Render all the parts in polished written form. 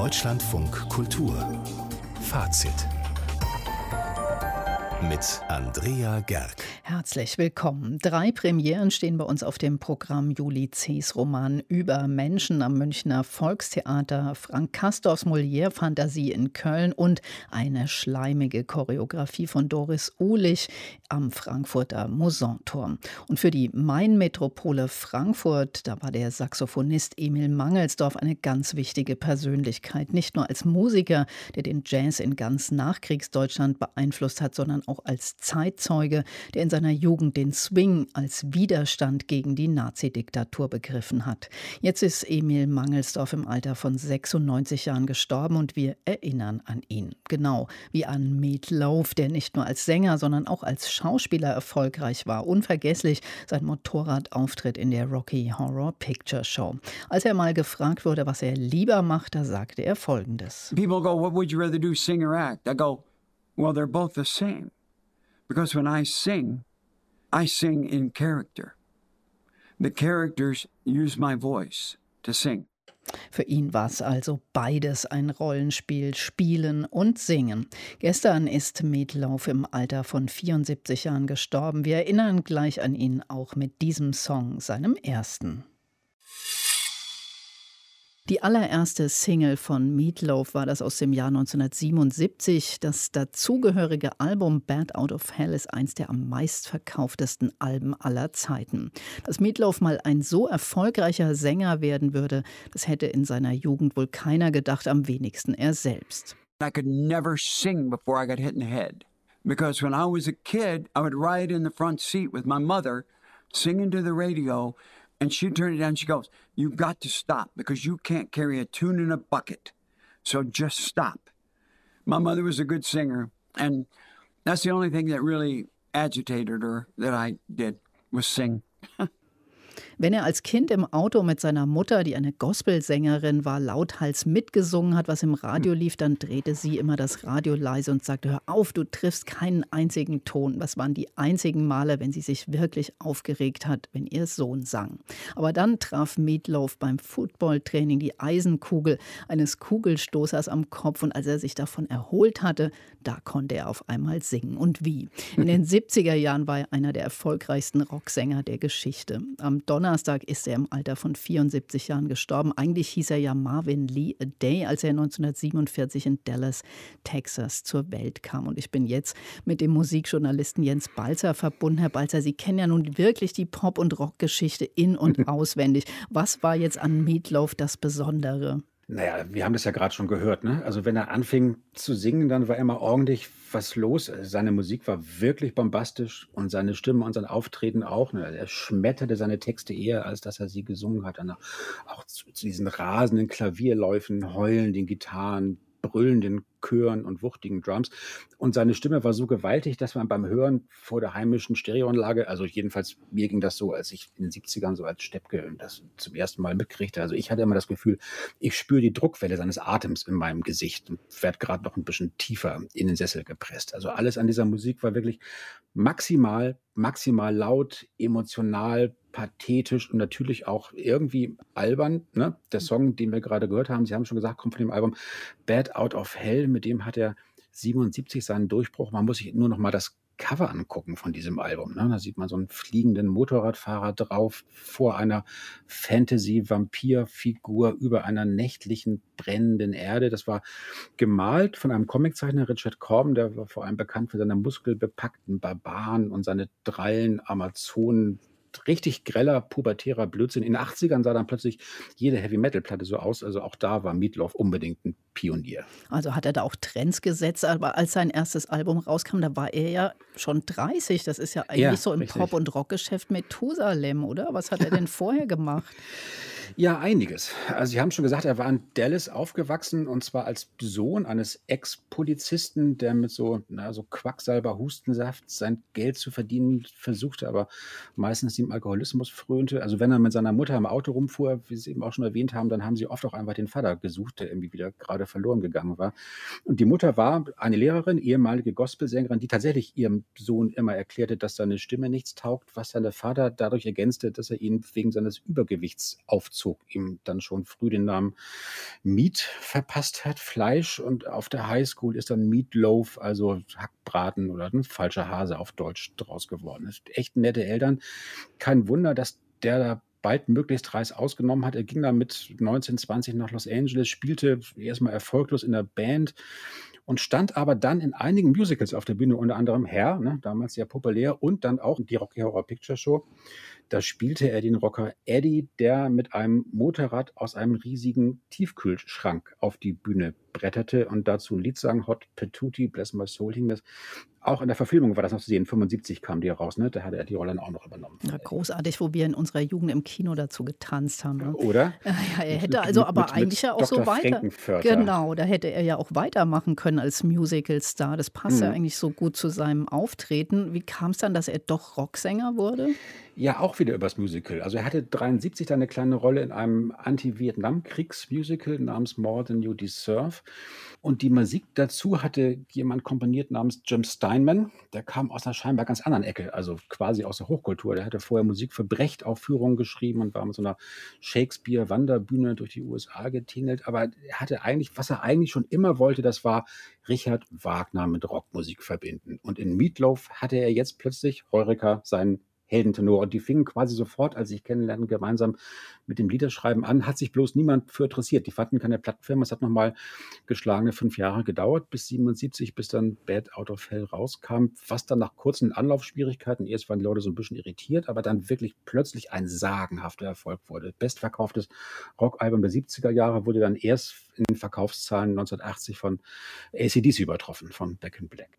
Deutschlandfunk Kultur Fazit mit Andrea Gerg. Herzlich willkommen. 3 Premieren stehen bei uns auf dem Programm. Julie C.'s Roman Über Menschen am Münchner Volkstheater, Frank Castorfs Molière-Fantasie in Köln und eine schleimige Choreografie von Doris Uhlich am Frankfurter Mousonturm. Und für die Main-Metropole Frankfurt, da war der Saxophonist Emil Mangelsdorf eine ganz wichtige Persönlichkeit. Nicht nur als Musiker, der den Jazz in ganz Nachkriegsdeutschland beeinflusst hat, sondern auch als Zeitzeuge, der in seiner Jugend den Swing als Widerstand gegen die Nazidiktatur begriffen hat. Jetzt ist Emil Mangelsdorf im Alter von 96 Jahren gestorben und wir erinnern an ihn. Genau wie an Meat Loaf, der nicht nur als Sänger, sondern auch als Schauspieler erfolgreich war. Unvergesslich sein Motorradauftritt in der Rocky Horror Picture Show. Als er mal gefragt wurde, was er lieber macht, da sagte er Folgendes. People go, what would you rather do, sing or act? I go, well, they're both the same. Because when I sing in character. The characters use my voice to sing. Für ihn war es also beides ein Rollenspiel, Spielen und Singen. Gestern ist Meat Loaf im Alter von 74 Jahren gestorben. Wir erinnern gleich an ihn auch mit diesem Song, seinem ersten. Die allererste Single von Meat Loaf war das aus dem Jahr 1977. Das dazugehörige Album Bad Out of Hell ist eins der am meistverkauftesten Alben aller Zeiten. Dass Meat Loaf mal ein so erfolgreicher Sänger werden würde, das hätte in seiner Jugend wohl keiner gedacht, am wenigsten er selbst. I could never sing before I got hit in the head. Because when I was a kid, I would ride in the front seat with my mother, singing to the radio. And she'd turn it down, she goes, you've got to stop because you can't carry a tune in a bucket. So just stop. My mother was a good singer, and that's the only thing that really agitated her that I did, was sing. Wenn er als Kind im Auto mit seiner Mutter, die eine Gospelsängerin war, lauthals mitgesungen hat, was im Radio lief, dann drehte sie immer das Radio leise und sagte, hör auf, du triffst keinen einzigen Ton. Das waren die einzigen Male, wenn sie sich wirklich aufgeregt hat, wenn ihr Sohn sang. Aber dann traf Meat Loaf beim Footballtraining die Eisenkugel eines Kugelstoßers am Kopf und als er sich davon erholt hatte, da konnte er auf einmal singen. Und wie? In den 70er Jahren war er einer der erfolgreichsten Rocksänger der Geschichte. Am Donnerstag ist er im Alter von 74 Jahren gestorben. Eigentlich hieß er ja Marvin Lee A Day, als er 1947 in Dallas, Texas zur Welt kam. Und ich bin jetzt mit dem Musikjournalisten Jens Balzer verbunden. Herr Balzer, Sie kennen ja nun wirklich die Pop- und Rockgeschichte in- und auswendig. Was war jetzt an Meat Loaf das Besondere? Naja, wir haben das ja gerade schon gehört, ne? Also wenn er anfing zu singen, dann war immer ordentlich was los. Seine Musik war wirklich bombastisch und seine Stimme und sein Auftreten auch. Ne? Er schmetterte seine Texte eher, als dass er sie gesungen hat. Und auch zu diesen rasenden Klavierläufen, heulenden Gitarren, brüllenden Chören und wuchtigen Drums. Und seine Stimme war so gewaltig, dass man beim Hören vor der heimischen Stereoanlage, also jedenfalls mir ging das so, als ich in den 70ern so als Steppke das zum ersten Mal mitkriegte. Also ich hatte immer das Gefühl, ich spüre die Druckwelle seines Atems in meinem Gesicht und werde gerade noch ein bisschen tiefer in den Sessel gepresst. Also alles an dieser Musik war wirklich maximal laut, emotional, pathetisch und natürlich auch irgendwie albern. Ne? Der Song, den wir gerade gehört haben, Sie haben schon gesagt, kommt von dem Album Bad Out of Hell. Mit dem hat er 77 seinen Durchbruch. Man muss sich nur noch mal das Cover angucken von diesem Album. Ne? Da sieht man so einen fliegenden Motorradfahrer drauf, vor einer Fantasy-Vampir-Figur über einer nächtlichen brennenden Erde. Das war gemalt von einem Comiczeichner, Richard Corben, der war vor allem bekannt für seine muskelbepackten Barbaren und seine drallen Amazonen. Richtig greller, pubertärer Blödsinn. In den 80ern sah dann plötzlich jede Heavy-Metal-Platte so aus. Also auch da war Meat Loaf unbedingt ein Pionier. Also hat er da auch Trends gesetzt. Aber als sein erstes Album rauskam, da war er ja schon 30. Das ist ja eigentlich so im richtig. Pop- und Rockgeschäft Methusalem, oder? Was hat er denn vorher gemacht? Ja, einiges. Also Sie haben schon gesagt, er war in Dallas aufgewachsen und zwar als Sohn eines Ex-Polizisten, der mit so Quacksalber-Hustensaft sein Geld zu verdienen versuchte, aber meistens dem Alkoholismus frönte. Also wenn er mit seiner Mutter im Auto rumfuhr, wie Sie eben auch schon erwähnt haben, dann haben sie oft auch einfach den Vater gesucht, der irgendwie wieder gerade verloren gegangen war. Und die Mutter war eine Lehrerin, ehemalige Gospelsängerin, die tatsächlich ihrem Sohn immer erklärte, dass seine Stimme nichts taugt, was seine Vater dadurch ergänzte, dass er ihn wegen seines Übergewichts aufzog Kochzug ihm dann schon früh den Namen Meat verpasst hat, Fleisch. Und auf der Highschool ist dann Meatloaf, also Hackbraten oder ein falscher Hase auf Deutsch draus geworden. Das sind echt nette Eltern. Kein Wunder, dass der da bald möglichst Reis ausgenommen hat. Er ging dann mit 19, 20 nach Los Angeles, spielte erstmal erfolglos in der Band und stand aber dann in einigen Musicals auf der Bühne, unter anderem Hair, ne, damals sehr populär, und dann auch die Rocky Horror Picture Show. Da spielte er den Rocker Eddie, der mit einem Motorrad aus einem riesigen Tiefkühlschrank auf die Bühne bretterte und dazu ein Lied sang, Hot Patootie, Bless My Soul hing das. Auch in der Verfilmung war das noch zu sehen, 75 kam die raus, ne? Da hatte er die Rolle dann auch noch übernommen. Ja, großartig, wo wir in unserer Jugend im Kino dazu getanzt haben. Ne? Oder? Ja, er hätte also aber eigentlich ja auch so weiter. Genau, da hätte er ja auch weitermachen können als Musical-Star. Das passt ja eigentlich so gut zu seinem Auftreten. Wie kam es dann, dass er doch Rocksänger wurde? Ja, auch wieder übers Musical. Also er hatte 73 dann eine kleine Rolle in einem Anti-Vietnam-Kriegs-Musical namens More Than You Deserve. Und die Musik dazu hatte jemand komponiert namens Jim Steinman. Der kam aus einer scheinbar ganz anderen Ecke, also quasi aus der Hochkultur. Der hatte vorher Musik für Brecht-Aufführungen geschrieben und war mit so einer Shakespeare-Wanderbühne durch die USA getingelt. Aber er hatte eigentlich, was er eigentlich schon immer wollte, das war Richard Wagner mit Rockmusik verbinden. Und in Meatloaf hatte er jetzt plötzlich, Heureka, seinen Heldentenor. Und die fingen quasi sofort, als sie sich kennenlernten, gemeinsam mit dem Liederschreiben an. Hat sich bloß niemand für interessiert. Die fanden keine Plattenfirma. Es hat nochmal geschlagene 5 Jahre gedauert, bis 77, bis dann Bad Out of Hell rauskam. Was dann nach kurzen Anlaufschwierigkeiten, erst waren die Leute so ein bisschen irritiert, aber dann wirklich plötzlich ein sagenhafter Erfolg wurde. Bestverkauftes Rockalbum der 70er Jahre wurde dann erst in den Verkaufszahlen 1980 von AC/DC übertroffen, von Back in Black.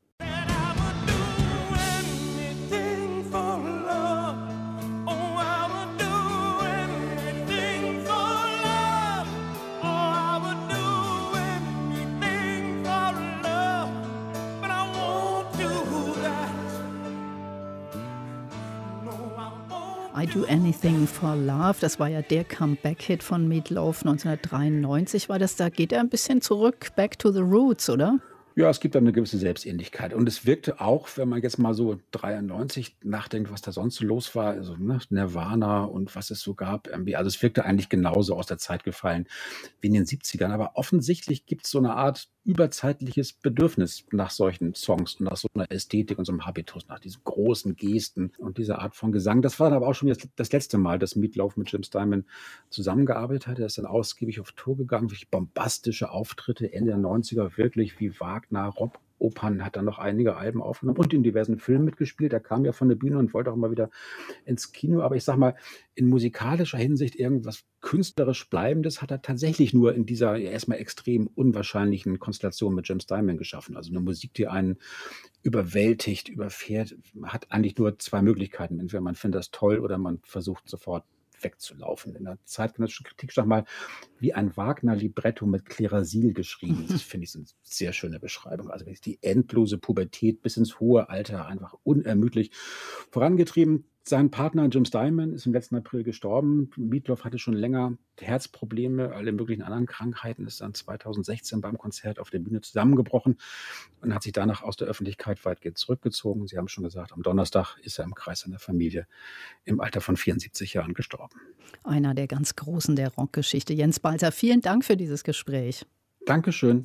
I Do Anything for Love, das war ja der Comeback-Hit von Meatloaf 1993 war das. Da geht er ein bisschen zurück, back to the roots, oder? Ja, es gibt da eine gewisse Selbstähnlichkeit. Und es wirkte auch, wenn man jetzt mal so 93 nachdenkt, was da sonst so los war, also Nirvana und was es so gab. Also es wirkte eigentlich genauso aus der Zeit gefallen wie in den 70ern. Aber offensichtlich gibt es so eine Art überzeitliches Bedürfnis nach solchen Songs und nach so einer Ästhetik und so einem Habitus, nach diesen großen Gesten und dieser Art von Gesang. Das war dann aber auch schon das letzte Mal, dass Meatloaf mit Jim Steinman zusammengearbeitet hat. Er ist dann ausgiebig auf Tour gegangen, wirklich bombastische Auftritte Ende der 90er, wirklich wie Wagner, Rockopern, hat dann noch einige Alben aufgenommen und in diversen Filmen mitgespielt. Er kam ja von der Bühne und wollte auch immer wieder ins Kino. Aber ich sag mal, in musikalischer Hinsicht irgendwas künstlerisch Bleibendes hat er tatsächlich nur in dieser erstmal extrem unwahrscheinlichen Konstellation mit Jim Steinman geschaffen. Also eine Musik, die einen überwältigt, überfährt, hat eigentlich nur 2 Möglichkeiten. Entweder man findet das toll oder man versucht sofort wegzulaufen. In der zeitgenössischen Kritik stand mal wie ein Wagner-Libretto mit Klerasil geschrieben. Das finde ich eine sehr schöne Beschreibung. Also die endlose Pubertät bis ins hohe Alter einfach unermüdlich vorangetrieben. Sein Partner Jim Steinman ist im letzten April gestorben. Meatloaf hatte schon länger Herzprobleme, alle möglichen anderen Krankheiten, ist dann 2016 beim Konzert auf der Bühne zusammengebrochen und hat sich danach aus der Öffentlichkeit weitgehend zurückgezogen. Sie haben schon gesagt, am Donnerstag ist er im Kreis seiner Familie im Alter von 74 Jahren gestorben. Einer der ganz Großen der Rockgeschichte. Jens Balzer, vielen Dank für dieses Gespräch. Dankeschön.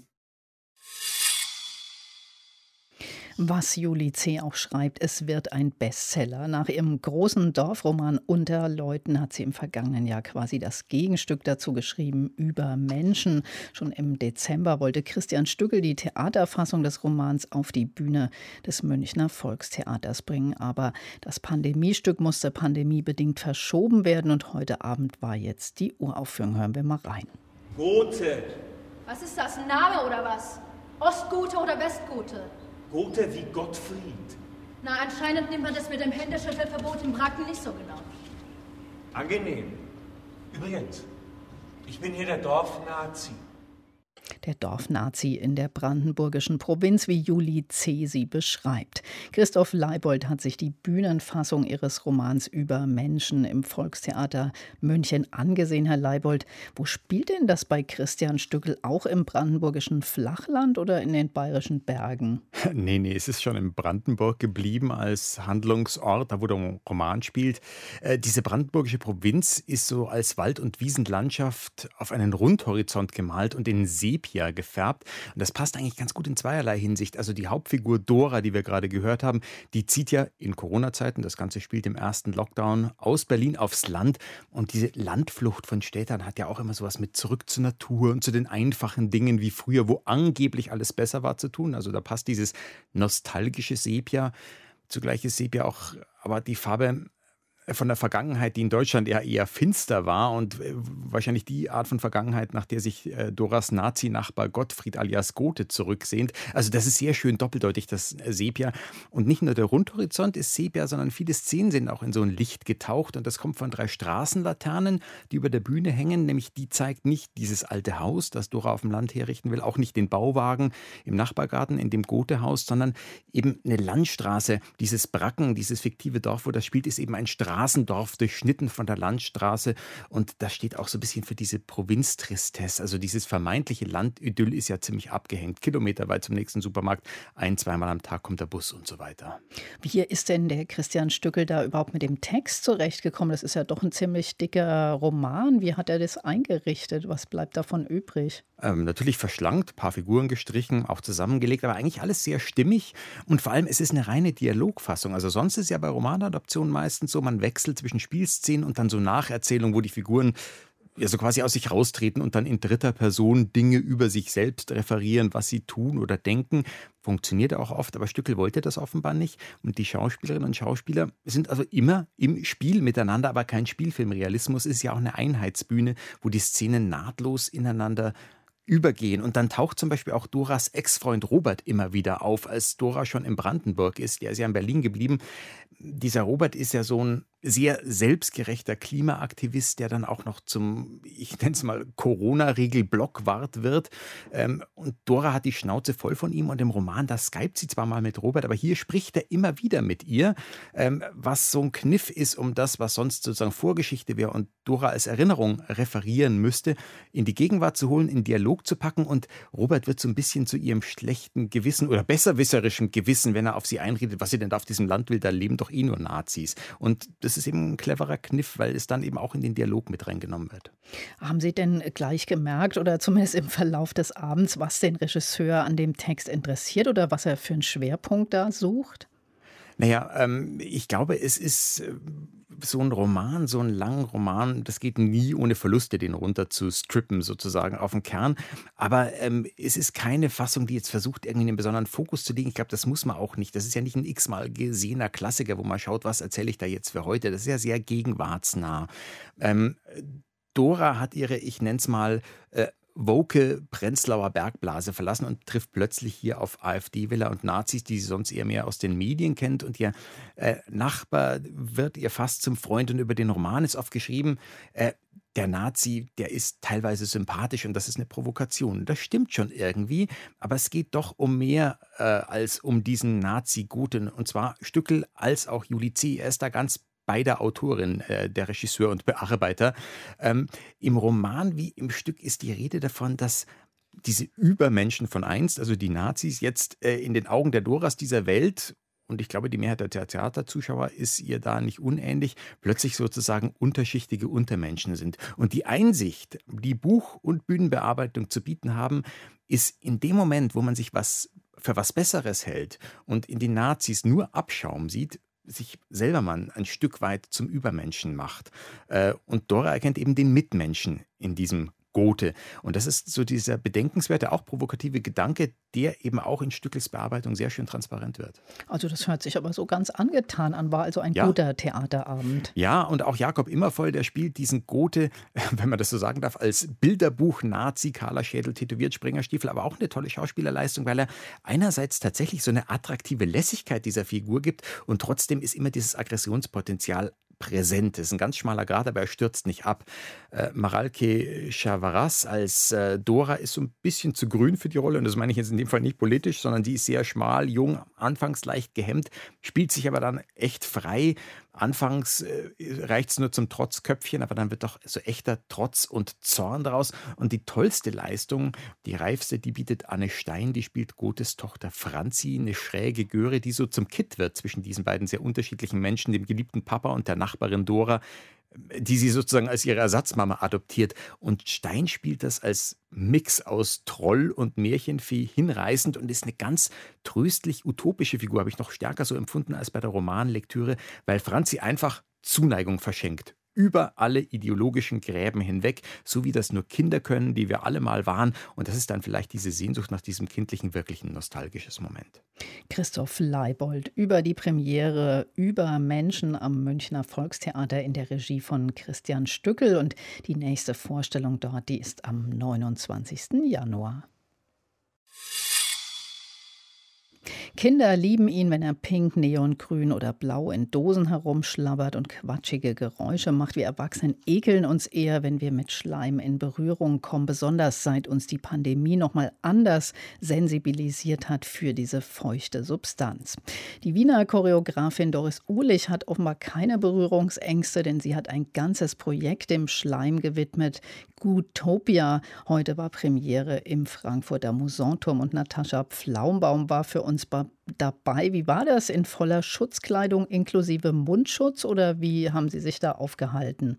Was Julie C. auch schreibt, es wird ein Bestseller. Nach ihrem großen Dorfroman Unter Leuten hat sie im vergangenen Jahr quasi das Gegenstück dazu geschrieben, Über Menschen. Schon im Dezember wollte Christian Stückel die Theaterfassung des Romans auf die Bühne des Münchner Volkstheaters bringen. Aber das Pandemiestück musste pandemiebedingt verschoben werden und heute Abend war jetzt die Uraufführung. Hören wir mal rein. Gothe. Was ist das, ein Name oder was? Ostgute oder Westgute? Gothe wie Gottfried. Na, anscheinend nimmt man das mit dem Händeschüttelverbot im Bracken nicht so genau. Angenehm. Übrigens, ich bin hier der Dorfnazi. Der Dorfnazi in der brandenburgischen Provinz, wie Julie C. sie beschreibt. Christoph Leibold hat sich die Bühnenfassung ihres Romans über Menschen im Volkstheater München angesehen. Herr Leibold, wo spielt denn das bei Christian Stückl? Auch im brandenburgischen Flachland oder in den bayerischen Bergen? Nee, es ist schon in Brandenburg geblieben als Handlungsort, da wo der Roman spielt. Diese brandenburgische Provinz ist so als Wald- und Wiesenlandschaft auf einen Rundhorizont gemalt und in Sepia gefärbt. Und das passt eigentlich ganz gut in zweierlei Hinsicht. Also die Hauptfigur Dora, die wir gerade gehört haben, die zieht ja in Corona-Zeiten, das Ganze spielt im ersten Lockdown, aus Berlin aufs Land. Und diese Landflucht von Städtern hat ja auch immer sowas mit zurück zur Natur und zu den einfachen Dingen wie früher, wo angeblich alles besser war, zu tun. Also da passt dieses nostalgische Sepia. Zugleich ist Sepia auch aber die Farbe von der Vergangenheit, die in Deutschland eher finster war und wahrscheinlich die Art von Vergangenheit, nach der sich Doras Nazi-Nachbar Gottfried alias Gothe zurücksehnt. Also das ist sehr schön doppeldeutig, das Sepia. Und nicht nur der Rundhorizont ist Sepia, sondern viele Szenen sind auch in so ein Licht getaucht. Und das kommt von 3 Straßenlaternen, die über der Bühne hängen. Nämlich die zeigt nicht dieses alte Haus, das Dora auf dem Land herrichten will, auch nicht den Bauwagen im Nachbargarten, in dem Gothe-Haus, sondern eben eine Landstraße. Dieses Bracken, dieses fiktive Dorf, wo das spielt, ist eben ein Straßendorf, durchschnitten von der Landstraße. Und das steht auch so ein bisschen für diese Provinztristesse. Also dieses vermeintliche Landidyll ist ja ziemlich abgehängt. Kilometerweit zum nächsten Supermarkt. 1-2 Mal am Tag kommt der Bus und so weiter. Wie ist denn der Christian Stückl da überhaupt mit dem Text zurechtgekommen? Das ist ja doch ein ziemlich dicker Roman. Wie hat er das eingerichtet? Was bleibt davon übrig? Natürlich verschlankt, ein paar Figuren gestrichen, auch zusammengelegt, aber eigentlich alles sehr stimmig. Und vor allem, es ist eine reine Dialogfassung. Also sonst ist ja bei Romanadaptionen meistens so, man wechselt zwischen Spielszenen und dann so Nacherzählungen, wo die Figuren ja so quasi aus sich raustreten und dann in dritter Person Dinge über sich selbst referieren, was sie tun oder denken. Funktioniert auch oft, aber Stückl wollte das offenbar nicht. Und die Schauspielerinnen und Schauspieler sind also immer im Spiel miteinander, aber kein Spielfilmrealismus. Es ist ja auch eine Einheitsbühne, wo die Szenen nahtlos ineinander übergehen. Und dann taucht zum Beispiel auch Doras Ex-Freund Robert immer wieder auf, als Dora schon in Brandenburg ist. Der ist ja in Berlin geblieben. Dieser Robert ist ja so ein sehr selbstgerechter Klimaaktivist, der dann auch noch zum, ich nenne es mal, Corona-Regel-Blockwart wird. Und Dora hat die Schnauze voll von ihm und im Roman, da skypt sie zwar mal mit Robert, aber hier spricht er immer wieder mit ihr, was so ein Kniff ist, um das, was sonst sozusagen Vorgeschichte wäre und Dora als Erinnerung referieren müsste, in die Gegenwart zu holen, in Dialog zu packen und Robert wird so ein bisschen zu ihrem schlechten Gewissen oder besserwisserischem Gewissen, wenn er auf sie einredet, was sie denn da auf diesem Land will, da leben doch eh nur Nazis. Und das ist eben ein cleverer Kniff, weil es dann eben auch in den Dialog mit reingenommen wird. Haben Sie denn gleich gemerkt oder zumindest im Verlauf des Abends, was den Regisseur an dem Text interessiert oder was er für einen Schwerpunkt da sucht? Naja, ich glaube, es ist so ein Roman, so ein langer Roman, das geht nie ohne Verluste, den runter zu strippen sozusagen auf den Kern. Aber es ist keine Fassung, die jetzt versucht, irgendwie einen besonderen Fokus zu legen. Ich glaube, das muss man auch nicht. Das ist ja nicht ein x-mal gesehener Klassiker, wo man schaut, was erzähle ich da jetzt für heute. Das ist ja sehr gegenwartsnah. Dora hat ihre, ich nenne es mal, woke Prenzlauer Bergblase verlassen und trifft plötzlich hier auf AfD-Wähler und Nazis, die sie sonst eher mehr aus den Medien kennt. Und ihr Nachbar wird ihr fast zum Freund und über den Roman ist oft geschrieben, der Nazi, der ist teilweise sympathisch und das ist eine Provokation. Das stimmt schon irgendwie, aber es geht doch um mehr als um diesen Nazi-Guten. Und zwar Stückl als auch Julie C. Er ist da ganz bei der Autorin, der Regisseur und Bearbeiter. Im Roman wie im Stück ist die Rede davon, dass diese Übermenschen von einst, also die Nazis, jetzt in den Augen der Doras dieser Welt, und ich glaube, die Mehrheit der Theaterzuschauer ist ihr da nicht unähnlich, plötzlich sozusagen unterschichtige Untermenschen sind. Und die Einsicht, die Buch- und Bühnenbearbeitung zu bieten haben, ist in dem Moment, wo man sich für was Besseres hält und in den Nazis nur Abschaum sieht, sich selber mal ein Stück weit zum Übermenschen macht. Und Dora erkennt eben den Mitmenschen in diesem Gothe. Und das ist so dieser bedenkenswerte, auch provokative Gedanke, der eben auch in Stückls Bearbeitung sehr schön transparent wird. Also das hört sich aber so ganz angetan an, war also ein guter Theaterabend. Ja, und auch Jakob Immervoll, der spielt diesen Gothe, wenn man das so sagen darf, als Bilderbuch-Nazi, kahler Schädel, tätowiert, Springerstiefel, aber auch eine tolle Schauspielerleistung, weil er einerseits tatsächlich so eine attraktive Lässigkeit dieser Figur gibt und trotzdem ist immer dieses Aggressionspotenzial präsent. Das ist ein ganz schmaler Grat, aber er stürzt nicht ab. Maralke Chavaras als Dora ist so ein bisschen zu grün für die Rolle. Und das meine ich jetzt in dem Fall nicht politisch, sondern die ist sehr schmal, jung, anfangs leicht gehemmt, spielt sich aber dann echt frei. Anfangs reicht es nur zum Trotzköpfchen, aber dann wird doch so echter Trotz und Zorn daraus. Und die tollste Leistung, die reifste, die bietet Anne Stein, die spielt Gothes Tochter Franzi, eine schräge Göre, die so zum Kitt wird zwischen diesen beiden sehr unterschiedlichen Menschen, dem geliebten Papa und der Nachbarin Dora, die sie sozusagen als ihre Ersatzmama adoptiert. Und Stein spielt das als Mix aus Troll und Märchenvieh hinreißend und ist eine ganz tröstlich utopische Figur, habe ich noch stärker so empfunden als bei der Romanlektüre, weil Franzi einfach Zuneigung verschenkt. Über alle ideologischen Gräben hinweg, so wie das nur Kinder können, die wir alle mal waren. Und das ist dann vielleicht diese Sehnsucht nach diesem kindlichen, wirklichen nostalgisches Moment. Christoph Leibold über die Premiere über Menschen am Münchner Volkstheater in der Regie von Christian Stückel. Und die nächste Vorstellung dort, die ist am 29. Januar. Kinder lieben ihn, wenn er pink, neongrün oder blau in Dosen herumschlabbert und quatschige Geräusche macht. Wir Erwachsenen ekeln uns eher, wenn wir mit Schleim in Berührung kommen, besonders seit uns die Pandemie noch mal anders sensibilisiert hat für diese feuchte Substanz. Die Wiener Choreografin Doris Uhlich hat offenbar keine Berührungsängste, denn sie hat ein ganzes Projekt dem Schleim gewidmet. Gutopia. Heute war Premiere im Frankfurter Musanturm und Natascha Pflaumbaum war für uns dabei. Wie war das in voller Schutzkleidung inklusive Mundschutz oder wie haben Sie sich da aufgehalten?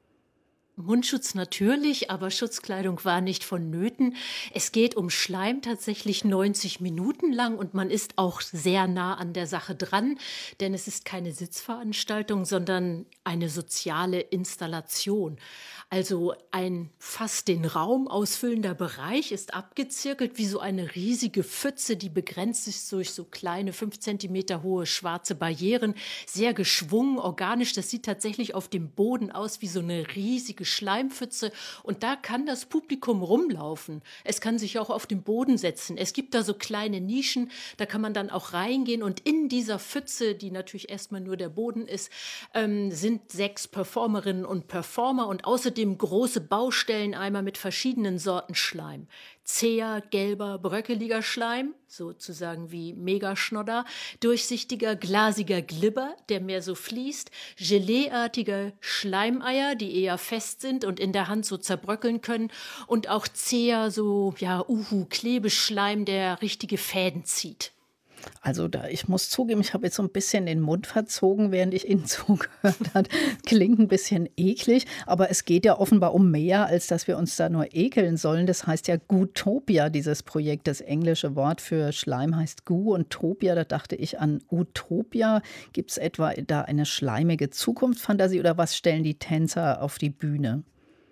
Mundschutz natürlich, aber Schutzkleidung war nicht vonnöten. Es geht um Schleim tatsächlich 90 Minuten lang und man ist auch sehr nah an der Sache dran, denn es ist keine Sitzveranstaltung, sondern eine soziale Installation. Also ein fast den Raum ausfüllender Bereich ist abgezirkelt wie so eine riesige Pfütze, die begrenzt ist durch so kleine 5 Zentimeter hohe schwarze Barrieren, sehr geschwungen, organisch. Das sieht tatsächlich auf dem Boden aus wie so eine riesige Schleimpfütze und da kann das Publikum rumlaufen. Es kann sich auch auf den Boden setzen. Es gibt da so kleine Nischen, da kann man dann auch reingehen und in dieser Pfütze, die natürlich erstmal nur der Boden ist, sind 6 Performerinnen und Performer und außerdem große Baustelleneimer mit verschiedenen Sorten Schleim. Zäher, gelber, bröckeliger Schleim, sozusagen wie Megaschnodder, durchsichtiger, glasiger Glibber, der mehr so fließt, Geleeartige Schleimeier, die eher fest sind und in der Hand so zerbröckeln können und auch zäher, so Klebeschleim, der richtige Fäden zieht. Also ich muss zugeben, ich habe jetzt so ein bisschen den Mund verzogen, während ich Ihnen zugehört habe. Klingt ein bisschen eklig, aber es geht ja offenbar um mehr, als dass wir uns da nur ekeln sollen. Das heißt ja Gutopia, dieses Projekt. Das englische Wort für Schleim heißt Gu und Topia, da dachte ich an Utopia. Gibt es etwa da eine schleimige Zukunftsfantasie oder was stellen die Tänzer auf die Bühne?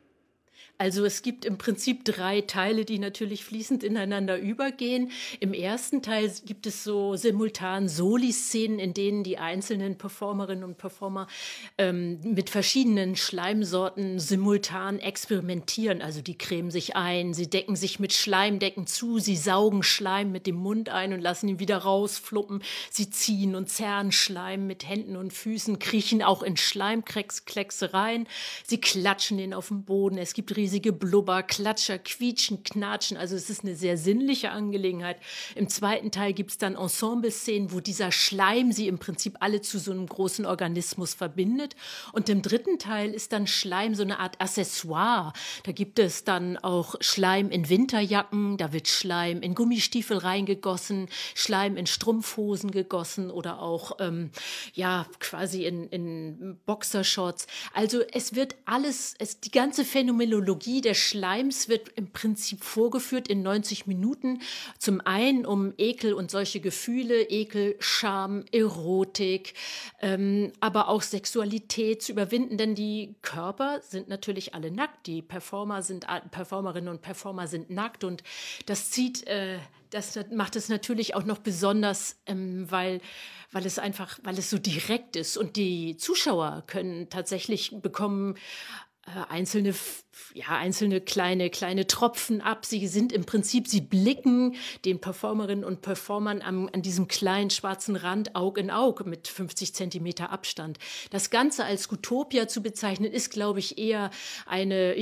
Also es gibt im Prinzip 3 Teile, die natürlich fließend ineinander übergehen. Im ersten Teil gibt es so simultan Soli-Szenen, in denen die einzelnen Performerinnen und Performer mit verschiedenen Schleimsorten simultan experimentieren. Also die cremen sich ein, sie decken sich mit Schleimdecken zu, sie saugen Schleim mit dem Mund ein und lassen ihn wieder rausfluppen. Sie ziehen und zerren Schleim mit Händen und Füßen, kriechen auch in Schleimkleckse rein. Sie klatschen ihn auf den Boden. Es gibt riesige Blubber, Klatscher, Quietschen, Knatschen. Also es ist eine sehr sinnliche Angelegenheit. Im zweiten Teil gibt es dann Ensemble-Szenen, wo dieser Schleim sie im Prinzip alle zu so einem großen Organismus verbindet. Und im dritten Teil ist dann Schleim so eine Art Accessoire. Da gibt es dann auch Schleim in Winterjacken, da wird Schleim in Gummistiefel reingegossen, Schleim in Strumpfhosen gegossen oder auch quasi in Boxershorts. Also es wird alles, die ganze Phänomenologie des Schleims wird im Prinzip vorgeführt in 90 Minuten. Zum einen um Ekel und solche Gefühle, Ekel, Scham, Erotik, aber auch Sexualität zu überwinden, denn die Körper sind natürlich alle nackt. Die Performerinnen und Performer sind nackt und das macht es natürlich auch noch besonders, weil es so direkt ist und die Zuschauer können tatsächlich bekommen einzelne kleine Tropfen ab. Sie blicken den Performerinnen und Performern an diesem kleinen schwarzen Rand Aug in Aug mit 50 Zentimeter Abstand. Das Ganze als Utopia zu bezeichnen, ist, glaube ich, eher eine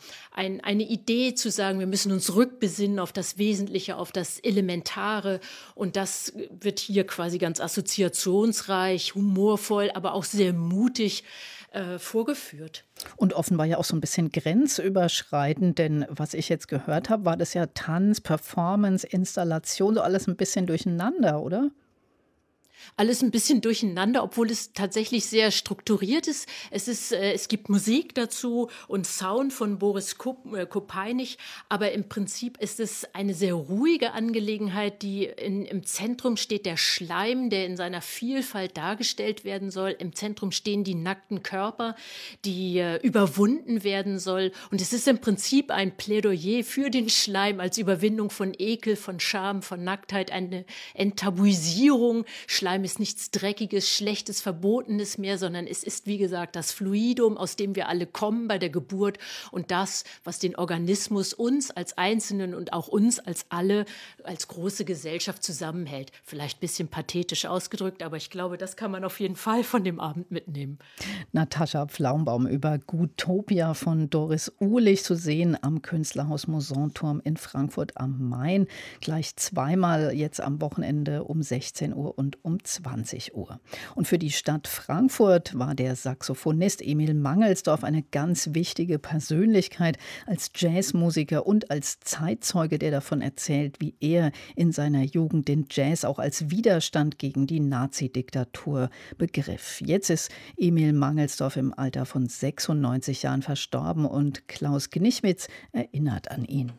Idee zu sagen, wir müssen uns rückbesinnen auf das Wesentliche, auf das Elementare. Und das wird hier quasi ganz assoziationsreich, humorvoll, aber auch sehr mutig vorgeführt. Und offenbar ja auch so ein bisschen grenzüberschreitend, denn was ich jetzt gehört habe, war das ja Tanz, Performance, Installation, so alles ein bisschen durcheinander, oder? Alles ein bisschen durcheinander, obwohl es tatsächlich sehr strukturiert ist. Es gibt Musik dazu und Sound von Boris Kopeinig, aber im Prinzip ist es eine sehr ruhige Angelegenheit, im Zentrum steht der Schleim, der in seiner Vielfalt dargestellt werden soll. Im Zentrum stehen die nackten Körper, die überwunden werden soll. Und es ist im Prinzip ein Plädoyer für den Schleim als Überwindung von Ekel, von Scham, von Nacktheit, eine Enttabuisierung. Schleim ist nichts Dreckiges, Schlechtes, Verbotenes mehr, sondern es ist, wie gesagt, das Fluidum, aus dem wir alle kommen bei der Geburt und das, was den Organismus, uns als Einzelnen und auch uns als alle, als große Gesellschaft zusammenhält. Vielleicht ein bisschen pathetisch ausgedrückt, aber ich glaube, das kann man auf jeden Fall von dem Abend mitnehmen. Natascha Pflaumbaum über Gutopia von Doris Uhlich zu sehen am Künstlerhaus Mosanturm in Frankfurt am Main. Gleich zweimal jetzt am Wochenende um 16 Uhr und um 20 Uhr. Und für die Stadt Frankfurt war der Saxophonist Emil Mangelsdorf eine ganz wichtige Persönlichkeit als Jazzmusiker und als Zeitzeuge, der davon erzählt, wie er in seiner Jugend den Jazz auch als Widerstand gegen die Nazi-Diktatur begriff. Jetzt ist Emil Mangelsdorf im Alter von 96 Jahren verstorben und Klaus Gnichwitz erinnert an ihn.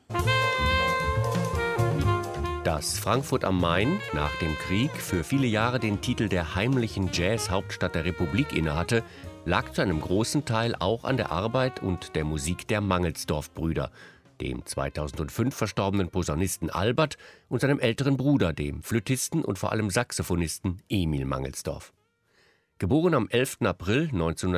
Dass Frankfurt am Main nach dem Krieg für viele Jahre den Titel der heimlichen Jazz-Hauptstadt der Republik innehatte, lag zu einem großen Teil auch an der Arbeit und der Musik der Mangelsdorf-Brüder, dem 2005 verstorbenen Posaunisten Albert und seinem älteren Bruder, dem Flötisten und vor allem Saxophonisten Emil Mangelsdorf. Geboren am 11. April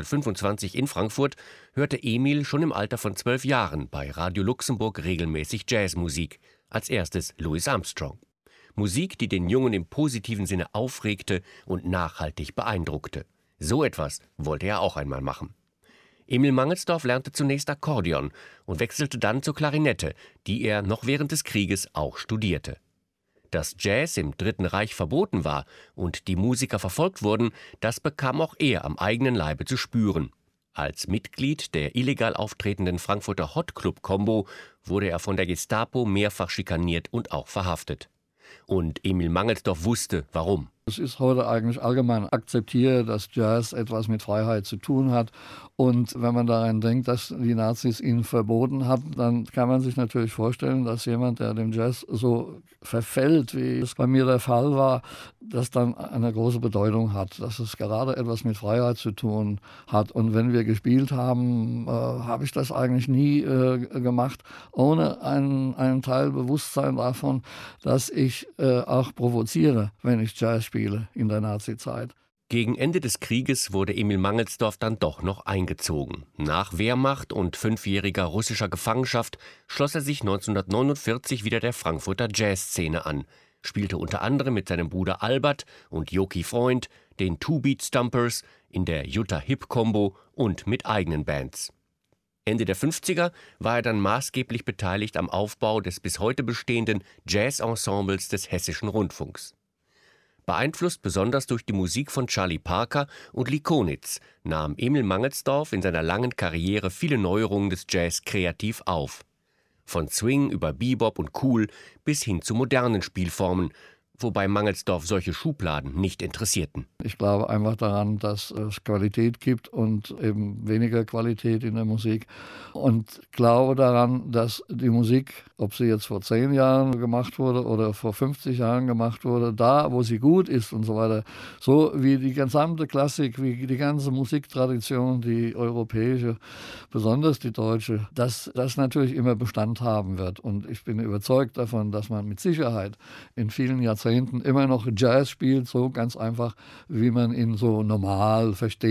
1925 in Frankfurt, hörte Emil schon im Alter von 12 Jahren bei Radio Luxemburg regelmäßig Jazzmusik. Als erstes Louis Armstrong. Musik, die den Jungen im positiven Sinne aufregte und nachhaltig beeindruckte. So etwas wollte er auch einmal machen. Emil Mangelsdorf lernte zunächst Akkordeon und wechselte dann zur Klarinette, die er noch während des Krieges auch studierte. Dass Jazz im Dritten Reich verboten war und die Musiker verfolgt wurden, das bekam auch er am eigenen Leibe zu spüren. Als Mitglied der illegal auftretenden Frankfurter Hot Club Combo wurde er von der Gestapo mehrfach schikaniert und auch verhaftet. Und Emil Mangelsdorf wusste, warum. Es ist heute eigentlich allgemein akzeptiert, dass Jazz etwas mit Freiheit zu tun hat. Und wenn man daran denkt, dass die Nazis ihn verboten hatten, dann kann man sich natürlich vorstellen, dass jemand, der dem Jazz so verfällt, wie es bei mir der Fall war, das dann eine große Bedeutung hat, dass es gerade etwas mit Freiheit zu tun hat. Und wenn wir gespielt haben, habe ich das eigentlich nie gemacht, ohne einen Teil Bewusstsein davon, dass ich auch provoziere, wenn ich Jazz spiele in der Nazizeit. Gegen Ende des Krieges wurde Emil Mangelsdorf dann doch noch eingezogen. Nach Wehrmacht und 5-jähriger russischer Gefangenschaft schloss er sich 1949 wieder der Frankfurter Jazzszene an, spielte unter anderem mit seinem Bruder Albert und Joki Freund, den Two-Beat Stumpers, in der Jutta Hip Combo und mit eigenen Bands. Ende der 50er war er dann maßgeblich beteiligt am Aufbau des bis heute bestehenden Jazz-Ensembles des Hessischen Rundfunks. Beeinflusst besonders durch die Musik von Charlie Parker und Lee Konitz, nahm Emil Mangelsdorf in seiner langen Karriere viele Neuerungen des Jazz kreativ auf. Von Swing über Bebop und Cool bis hin zu modernen Spielformen, wobei Mangelsdorf solche Schubladen nicht interessierten. Ich glaube einfach daran, dass es Qualität gibt und eben weniger Qualität in der Musik. Und glaube daran, dass die Musik, ob sie jetzt vor 10 Jahren gemacht wurde oder vor 50 Jahren gemacht wurde, da, wo sie gut ist und so weiter, so wie die gesamte Klassik, wie die ganze Musiktradition, die europäische, besonders die deutsche, dass das natürlich immer Bestand haben wird. Und ich bin überzeugt davon, dass man mit Sicherheit in vielen Jahrzehnten immer noch Jazz spielt, so ganz einfach, wie man ihn so normal versteht.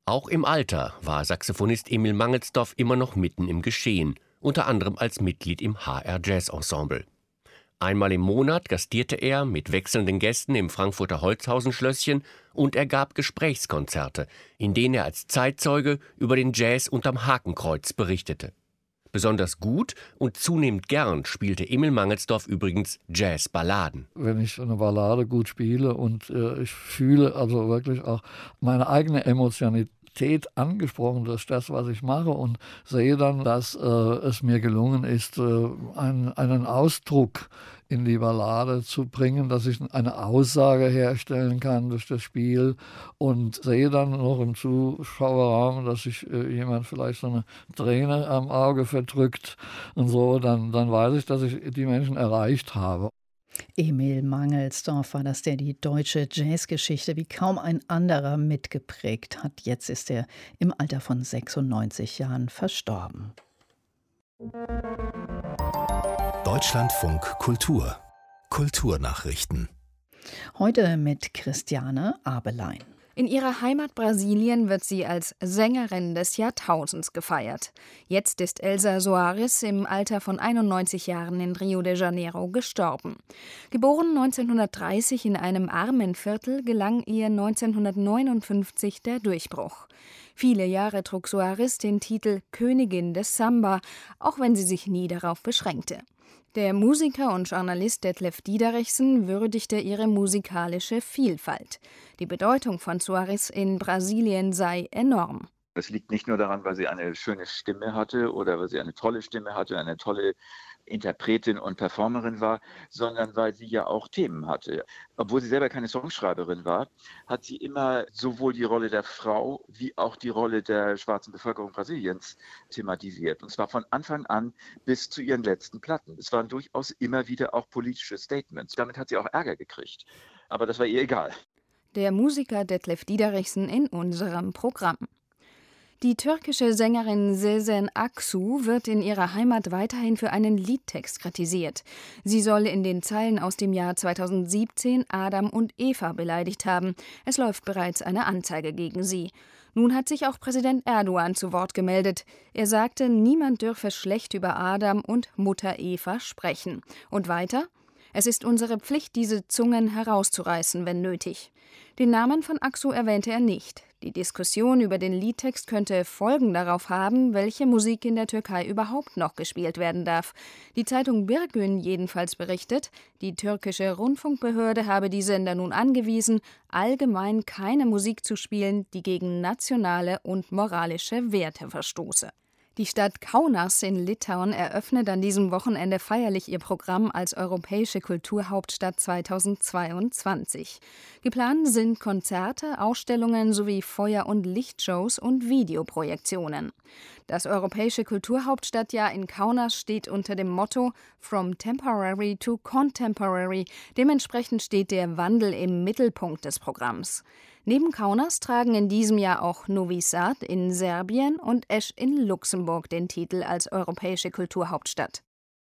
Auch im Alter war Saxophonist Emil Mangelsdorff immer noch mitten im Geschehen, unter anderem als Mitglied im HR Jazz Ensemble. Einmal im Monat gastierte er mit wechselnden Gästen im Frankfurter Holzhausen-Schlösschen und er gab Gesprächskonzerte, in denen er als Zeitzeuge über den Jazz unterm Hakenkreuz berichtete. Besonders gut und zunehmend gern spielte Emil Mangelsdorff übrigens Jazzballaden. Wenn ich eine Ballade gut spiele und ich fühle also wirklich auch meine eigene Emotionalität angesprochen durch das, was ich mache und sehe dann, dass es mir gelungen ist, einen Ausdruck in die Ballade zu bringen, dass ich eine Aussage herstellen kann durch das Spiel und sehe dann noch im Zuschauerraum, dass sich jemand vielleicht so eine Träne am Auge verdrückt und so, dann weiß ich, dass ich die Menschen erreicht habe. Emil Mangelsdorff war das, der die deutsche Jazzgeschichte wie kaum ein anderer mitgeprägt hat. Jetzt ist er im Alter von 96 Jahren verstorben. Deutschlandfunk Kultur. Kulturnachrichten. Heute mit Christiane Abelein. In ihrer Heimat Brasilien wird sie als Sängerin des Jahrtausends gefeiert. Jetzt ist Elsa Soares im Alter von 91 Jahren in Rio de Janeiro gestorben. Geboren 1930 in einem Armenviertel, gelang ihr 1959 der Durchbruch. Viele Jahre trug Soares den Titel Königin des Samba, auch wenn sie sich nie darauf beschränkte. Der Musiker und Journalist Detlef Diederichsen würdigte ihre musikalische Vielfalt. Die Bedeutung von Soares in Brasilien sei enorm. Das liegt nicht nur daran, weil sie eine schöne Stimme hatte oder weil sie eine tolle Stimme hatte, eine tolle Interpretin und Performerin war, sondern weil sie ja auch Themen hatte. Obwohl sie selber keine Songschreiberin war, hat sie immer sowohl die Rolle der Frau wie auch die Rolle der schwarzen Bevölkerung Brasiliens thematisiert. Und zwar von Anfang an bis zu ihren letzten Platten. Es waren durchaus immer wieder auch politische Statements. Damit hat sie auch Ärger gekriegt. Aber das war ihr egal. Der Musiker Detlef Diederichsen in unserem Programm. Die türkische Sängerin Sezen Aksu wird in ihrer Heimat weiterhin für einen Liedtext kritisiert. Sie soll in den Zeilen aus dem Jahr 2017 Adam und Eva beleidigt haben. Es läuft bereits eine Anzeige gegen sie. Nun hat sich auch Präsident Erdogan zu Wort gemeldet. Er sagte, niemand dürfe schlecht über Adam und Mutter Eva sprechen. Und weiter: Es ist unsere Pflicht, diese Zungen herauszureißen, wenn nötig. Den Namen von Aksu erwähnte er nicht. Die Diskussion über den Liedtext könnte Folgen darauf haben, welche Musik in der Türkei überhaupt noch gespielt werden darf. Die Zeitung Birgün jedenfalls berichtet, die türkische Rundfunkbehörde habe die Sender nun angewiesen, allgemein keine Musik zu spielen, die gegen nationale und moralische Werte verstoße. Die Stadt Kaunas in Litauen eröffnet an diesem Wochenende feierlich ihr Programm als Europäische Kulturhauptstadt 2022. Geplant sind Konzerte, Ausstellungen sowie Feuer- und Lichtshows und Videoprojektionen. Das Europäische Kulturhauptstadtjahr in Kaunas steht unter dem Motto From Temporary to Contemporary. Dementsprechend steht der Wandel im Mittelpunkt des Programms. Neben Kaunas tragen in diesem Jahr auch Novi Sad in Serbien und Esch in Luxemburg den Titel als Europäische Kulturhauptstadt.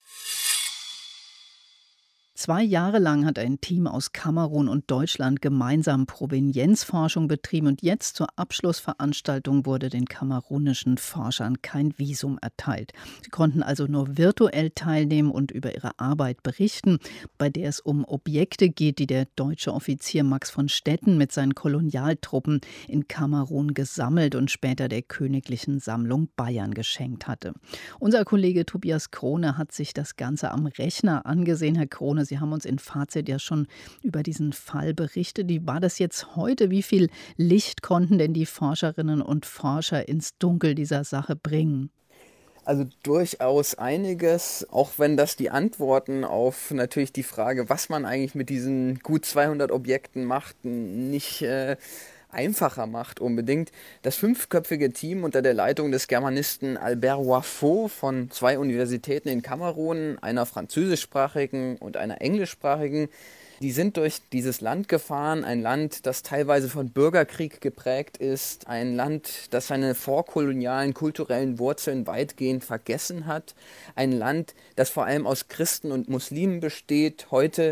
2 Jahre lang hat ein Team aus Kamerun und Deutschland gemeinsam Provenienzforschung betrieben und jetzt zur Abschlussveranstaltung wurde den kamerunischen Forschern kein Visum erteilt. Sie konnten also nur virtuell teilnehmen und über ihre Arbeit berichten, bei der es um Objekte geht, die der deutsche Offizier Max von Stetten mit seinen Kolonialtruppen in Kamerun gesammelt und später der Königlichen Sammlung Bayern geschenkt hatte. Unser Kollege Tobias Krone hat sich das Ganze am Rechner angesehen. Herr Krone, Sie haben uns in Fazit ja schon über diesen Fall berichtet. Wie war das jetzt heute? Wie viel Licht konnten denn die Forscherinnen und Forscher ins Dunkel dieser Sache bringen? Also durchaus einiges, auch wenn das die Antworten auf natürlich die Frage, was man eigentlich mit diesen gut 200 Objekten macht, nicht einfacher macht unbedingt. Das 5-köpfige Team unter der Leitung des Germanisten Albert Wafo von 2 Universitäten in Kamerun, einer französischsprachigen und einer englischsprachigen, die sind durch dieses Land gefahren, ein Land, das teilweise von Bürgerkrieg geprägt ist, ein Land, das seine vorkolonialen kulturellen Wurzeln weitgehend vergessen hat, ein Land, das vor allem aus Christen und Muslimen besteht, heute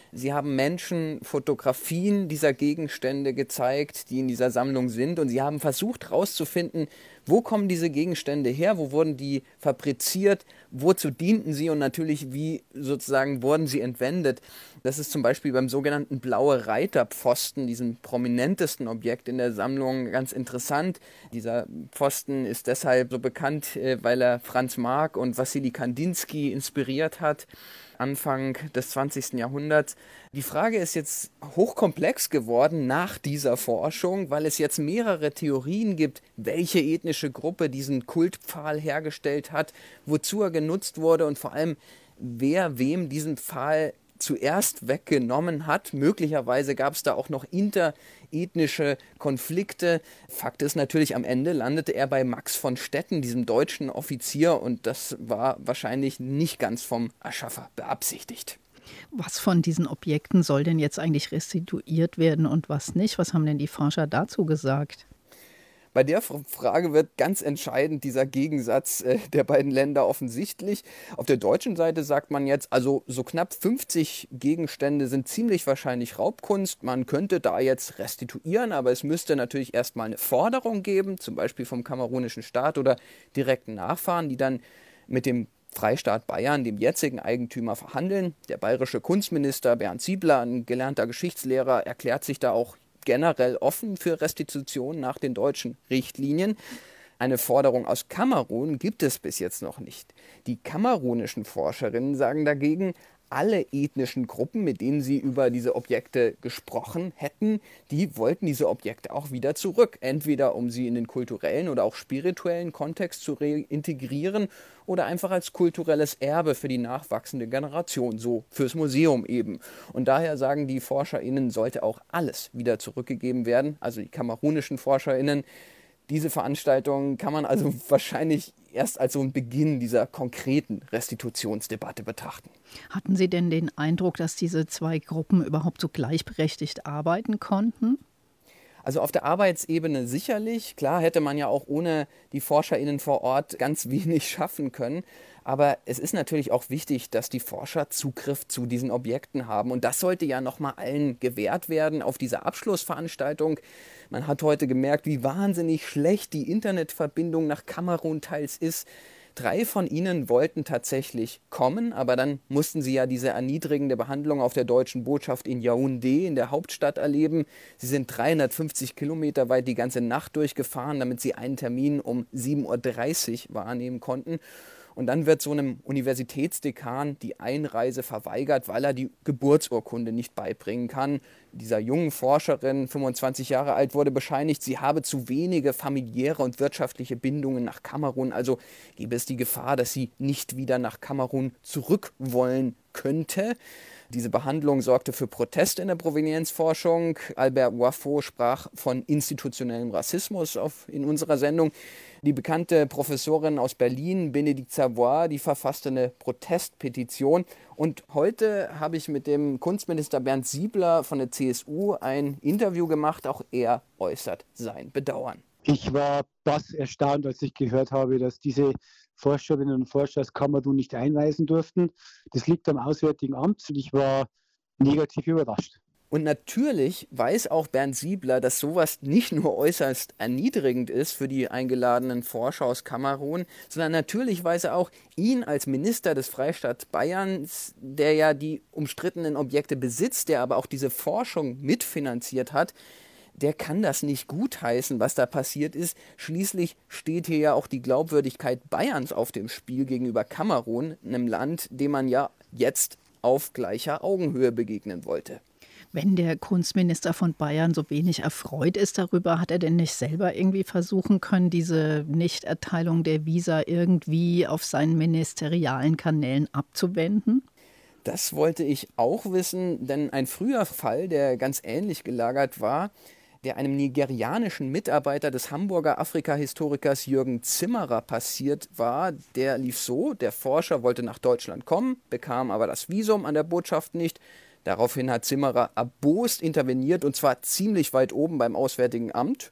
Sie haben Menschen Fotografien dieser Gegenstände gezeigt, die in dieser Sammlung sind. Und sie haben versucht herauszufinden, wo kommen diese Gegenstände her, wo wurden die fabriziert, wozu dienten sie und natürlich wie sozusagen wurden sie entwendet. Das ist zum Beispiel beim sogenannten Blaue Reiterpfosten, diesem prominentesten Objekt in der Sammlung, ganz interessant. Dieser Pfosten ist deshalb so bekannt, weil er Franz Marc und Wassily Kandinsky inspiriert hat. Anfang des 20. Jahrhunderts. Die Frage ist jetzt hochkomplex geworden nach dieser Forschung, weil es jetzt mehrere Theorien gibt, welche ethnische Gruppe diesen Kultpfahl hergestellt hat, wozu er genutzt wurde und vor allem, wer wem diesen Pfahl zuerst weggenommen hat. Möglicherweise gab es da auch noch interethnische Konflikte. Fakt ist natürlich, am Ende landete er bei Max von Stetten, diesem deutschen Offizier, und das war wahrscheinlich nicht ganz vom Erschaffer beabsichtigt. Was von diesen Objekten soll denn jetzt eigentlich restituiert werden und was nicht? Was haben denn die Forscher dazu gesagt? Bei der Frage wird ganz entscheidend dieser Gegensatz der beiden Länder offensichtlich. Auf der deutschen Seite sagt man jetzt, also so knapp 50 Gegenstände sind ziemlich wahrscheinlich Raubkunst. Man könnte da jetzt restituieren, aber es müsste natürlich erstmal eine Forderung geben, zum Beispiel vom kamerunischen Staat oder direkten Nachfahren, die dann mit dem Freistaat Bayern, dem jetzigen Eigentümer, verhandeln. Der bayerische Kunstminister Bernd Siebler, ein gelernter Geschichtslehrer, erklärt sich da auch generell offen für Restitution nach den deutschen Richtlinien. Eine Forderung aus Kamerun gibt es bis jetzt noch nicht. Die kamerunischen Forscherinnen sagen dagegen, alle ethnischen Gruppen, mit denen sie über diese Objekte gesprochen hätten, die wollten diese Objekte auch wieder zurück. Entweder um sie in den kulturellen oder auch spirituellen Kontext zu reintegrieren oder einfach als kulturelles Erbe für die nachwachsende Generation, so fürs Museum eben. Und daher sagen die ForscherInnen, sollte auch alles wieder zurückgegeben werden, also die kamerunischen ForscherInnen. Diese Veranstaltung kann man also wahrscheinlich erst als so ein Beginn dieser konkreten Restitutionsdebatte betrachten. Hatten Sie denn den Eindruck, dass diese zwei Gruppen überhaupt so gleichberechtigt arbeiten konnten? Also auf der Arbeitsebene sicherlich. Klar hätte man ja auch ohne die ForscherInnen vor Ort ganz wenig schaffen können. Aber es ist natürlich auch wichtig, dass die Forscher Zugriff zu diesen Objekten haben. Und das sollte ja nochmal allen gewährt werden auf dieser Abschlussveranstaltung. Man hat heute gemerkt, wie wahnsinnig schlecht die Internetverbindung nach Kamerun teils ist. 3 von ihnen wollten tatsächlich kommen, aber dann mussten sie ja diese erniedrigende Behandlung auf der deutschen Botschaft in Yaoundé, in der Hauptstadt, erleben. Sie sind 350 Kilometer weit die ganze Nacht durchgefahren, damit sie einen Termin um 7:30 Uhr wahrnehmen konnten. Und dann wird so einem Universitätsdekan die Einreise verweigert, weil er die Geburtsurkunde nicht beibringen kann. Dieser jungen Forscherin, 25 Jahre alt, wurde bescheinigt, sie habe zu wenige familiäre und wirtschaftliche Bindungen nach Kamerun. Also gäbe es die Gefahr, dass sie nicht wieder nach Kamerun zurück wollen könnte. Diese Behandlung sorgte für Protest in der Provenienzforschung. Albert Uafo sprach von institutionellem Rassismus in unserer Sendung. Die bekannte Professorin aus Berlin, Bénédicte Savoy, die verfasste eine Protestpetition. Und heute habe ich mit dem Kunstminister Bernd Siebler von der CSU ein Interview gemacht. Auch er äußert sein Bedauern. Ich war bass erstaunt, als ich gehört habe, dass diese Forscherinnen und Forscher aus Kamerun nicht einreisen durften. Das liegt am Auswärtigen Amt und ich war negativ überrascht. Und natürlich weiß auch Bernd Siebler, dass sowas nicht nur äußerst erniedrigend ist für die eingeladenen Forscher aus Kamerun, sondern natürlich weiß er auch, ihn als Minister des Freistaats Bayerns, der ja die umstrittenen Objekte besitzt, der aber auch diese Forschung mitfinanziert hat, der kann das nicht gutheißen, was da passiert ist. Schließlich steht hier ja auch die Glaubwürdigkeit Bayerns auf dem Spiel gegenüber Kamerun, einem Land, dem man ja jetzt auf gleicher Augenhöhe begegnen wollte. Wenn der Kunstminister von Bayern so wenig erfreut ist darüber, hat er denn nicht selber irgendwie versuchen können, diese Nichterteilung der Visa irgendwie auf seinen ministerialen Kanälen abzuwenden? Das wollte ich auch wissen, denn ein früher Fall, der ganz ähnlich gelagert war, der einem nigerianischen Mitarbeiter des Hamburger Afrika-Historikers Jürgen Zimmerer passiert war, der lief so: Der Forscher wollte nach Deutschland kommen, bekam aber das Visum an der Botschaft nicht. Daraufhin hat Zimmerer erbost interveniert, und zwar ziemlich weit oben beim Auswärtigen Amt.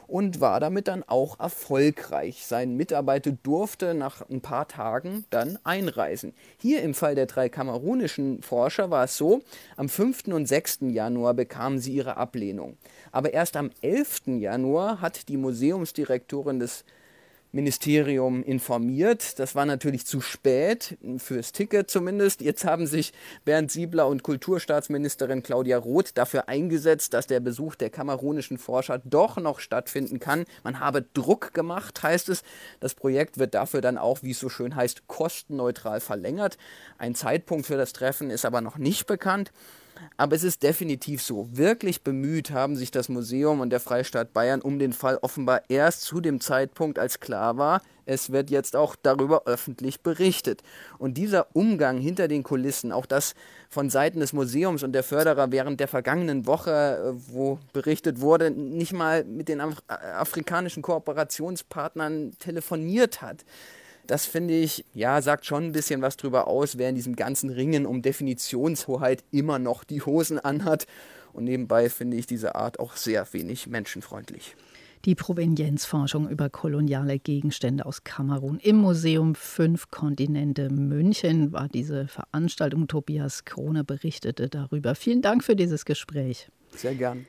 und war damit dann auch erfolgreich. Sein Mitarbeiter durfte nach ein paar Tagen dann einreisen. Hier im Fall der 3 kamerunischen Forscher war es so, am 5. und 6. Januar bekamen sie ihre Ablehnung. Aber erst am 11. Januar hat die Museumsdirektorin des Ministerium informiert. Das war natürlich zu spät, fürs Ticket zumindest. Jetzt haben sich Bernd Siebler und Kulturstaatsministerin Claudia Roth dafür eingesetzt, dass der Besuch der kamerunischen Forscher doch noch stattfinden kann. Man habe Druck gemacht, heißt es. Das Projekt wird dafür dann auch, wie es so schön heißt, kostenneutral verlängert. Ein Zeitpunkt für das Treffen ist aber noch nicht bekannt. Aber es ist definitiv so. Wirklich bemüht haben sich das Museum und der Freistaat Bayern um den Fall offenbar erst zu dem Zeitpunkt, als klar war, es wird jetzt auch darüber öffentlich berichtet. Und dieser Umgang hinter den Kulissen, auch das von Seiten des Museums und der Förderer während der vergangenen Woche, wo berichtet wurde, nicht mal mit den afrikanischen Kooperationspartnern telefoniert hat. Das finde ich, ja, sagt schon ein bisschen was drüber aus, wer in diesem ganzen Ringen um Definitionshoheit immer noch die Hosen anhat. Und nebenbei finde ich diese Art auch sehr wenig menschenfreundlich. Die Provenienzforschung über koloniale Gegenstände aus Kamerun im Museum 5 Kontinente München war diese Veranstaltung. Tobias Krone berichtete darüber. Vielen Dank für dieses Gespräch. Sehr gern.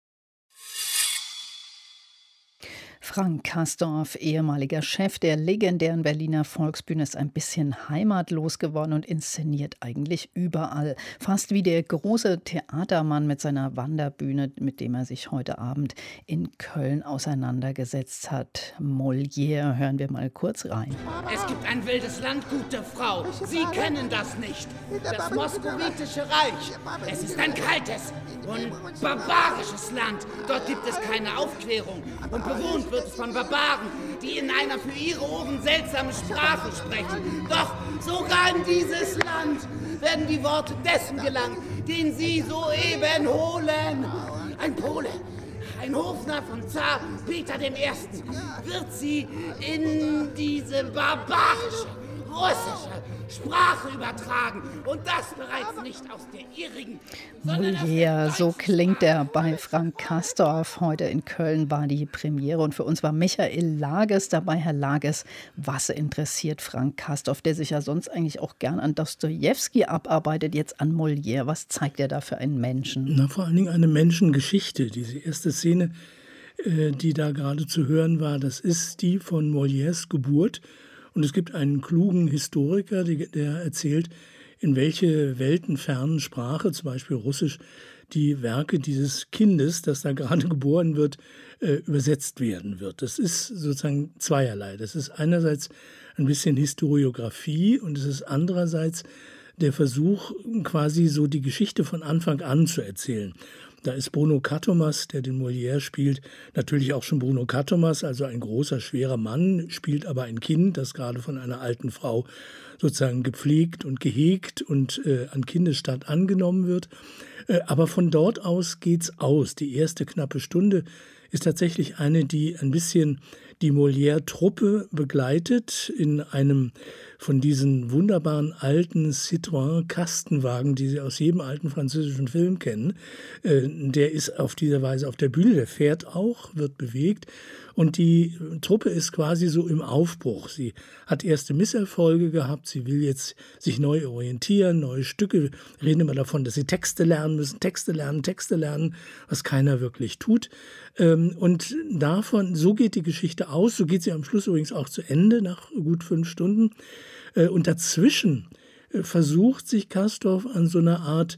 Frank Kastorf, ehemaliger Chef der legendären Berliner Volksbühne, ist ein bisschen heimatlos geworden und inszeniert eigentlich überall. Fast wie der große Theatermann mit seiner Wanderbühne, mit dem er sich heute Abend in Köln auseinandergesetzt hat. Molière, hören wir mal kurz rein. Es gibt ein wildes Land, gute Frau. Sie kennen das nicht. Das moskowitische Reich. Es ist ein kaltes und barbarisches Land. Dort gibt es keine Aufklärung und bewohnt wird es von Barbaren, die in einer für ihre Ohren seltsame Sprache sprechen. Doch sogar in dieses Land werden die Worte dessen gelangen, den sie soeben holen. Ein Pole, ein Hofnarr von Zar Peter I. wird sie in diese barbarische, russische Sprache übertragen und das bereits nicht aus der ihrigen. Molière, so klingt er bei Frank Kastorf. Heute in Köln war die Premiere und für uns war Michael Lages dabei. Herr Lages, was interessiert Frank Kastorf, der sich ja sonst eigentlich auch gern an Dostojewski abarbeitet, jetzt an Molière? Was zeigt er da für einen Menschen? Na, vor allen Dingen eine Menschengeschichte. Diese erste Szene, die da gerade zu hören war, das ist die von Molières Geburt. Und es gibt einen klugen Historiker, der erzählt, in welche weltenfernen Sprache, zum Beispiel Russisch, die Werke dieses Kindes, das da gerade geboren wird, übersetzt werden wird. Das ist sozusagen zweierlei. Das ist einerseits ein bisschen Historiographie und es ist andererseits der Versuch, quasi so die Geschichte von Anfang an zu erzählen. Da ist Bruno Katomas, der den Molière spielt, natürlich auch schon Bruno Katomas, also ein großer, schwerer Mann, spielt aber ein Kind, das gerade von einer alten Frau sozusagen gepflegt und gehegt und an Kindesstatt angenommen wird. Aber von dort aus geht's aus. Die erste knappe Stunde ist tatsächlich eine, die ein bisschen die Molière-Truppe begleitet in einem von diesen wunderbaren alten Citroën-Kastenwagen, die Sie aus jedem alten französischen Film kennen. Der ist auf diese Weise auf der Bühne, der fährt auch, wird bewegt. Und die Truppe ist quasi so im Aufbruch. Sie hat erste Misserfolge gehabt, sie will jetzt sich neu orientieren, neue Stücke. Wir reden immer davon, dass sie Texte lernen müssen, Texte lernen, was keiner wirklich tut. Und davon, so geht die Geschichte aus, so geht sie am Schluss übrigens auch zu Ende, nach gut 5 Stunden. Und dazwischen versucht sich Kastorf an so einer Art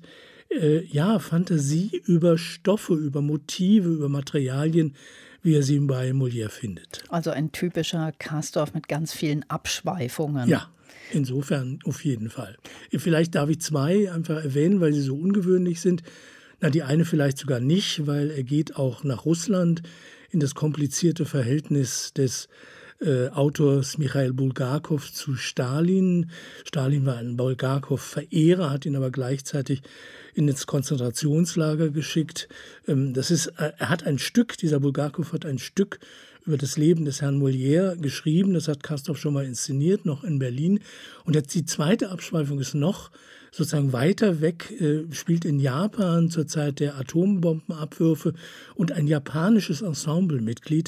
Fantasie über Stoffe, über Motive, über Materialien, wie er sie bei Molière findet. Also ein typischer Kastorf mit ganz vielen Abschweifungen. Ja, insofern auf jeden Fall. Vielleicht darf ich 2 einfach erwähnen, weil sie so ungewöhnlich sind. Na, die eine vielleicht sogar nicht, weil er geht auch nach Russland in das komplizierte Verhältnis des Autors Michail Bulgakow zu Stalin. Stalin war ein Bulgakow-Verehrer, hat ihn aber gleichzeitig in ins Konzentrationslager geschickt. Er hat ein Stück, dieser Bulgakow hat ein Stück über das Leben des Herrn Molière geschrieben. Das hat Castorf schon mal inszeniert, noch in Berlin. Und jetzt die zweite Abschweifung ist noch sozusagen weiter weg, spielt in Japan zur Zeit der Atombombenabwürfe, und ein japanisches Ensemblemitglied